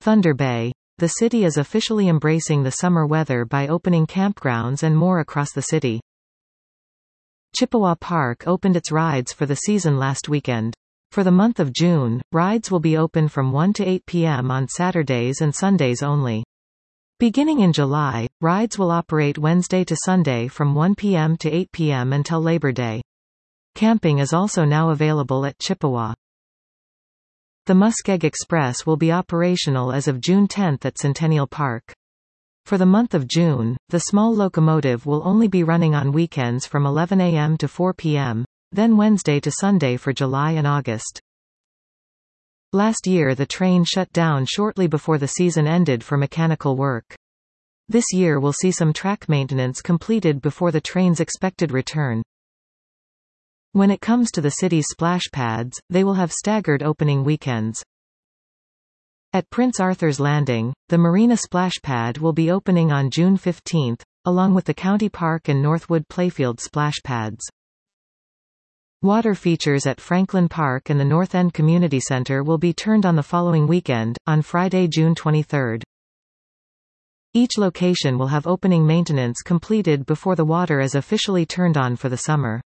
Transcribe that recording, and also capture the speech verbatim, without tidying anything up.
Thunder Bay. The city is officially embracing the summer weather by opening campgrounds and more across the city. Chippewa Park opened its rides for the season last weekend. For the month of June, rides will be open from one to eight p m on Saturdays and Sundays only. Beginning in July, rides will operate Wednesday to Sunday from one p m to eight p m until Labor Day. Camping is also now available at Chippewa. The Muskeg Express will be operational as of June tenth at Centennial Park. For the month of June, the small locomotive will only be running on weekends from eleven a m to four p m, then Wednesday to Sunday for July and August. Last year the train shut down shortly before the season ended for mechanical work. This year will see some track maintenance completed before the train's expected return. When it comes to the city's splash pads, they will have staggered opening weekends. At Prince Arthur's Landing, the Marina Splash Pad will be opening on June fifteenth, along with the County Park and Northwood Playfield splash pads. Water features at Franklin Park and the North End Community Center will be turned on the following weekend, on Friday, June twenty-third. Each location will have opening maintenance completed before the water is officially turned on for the summer.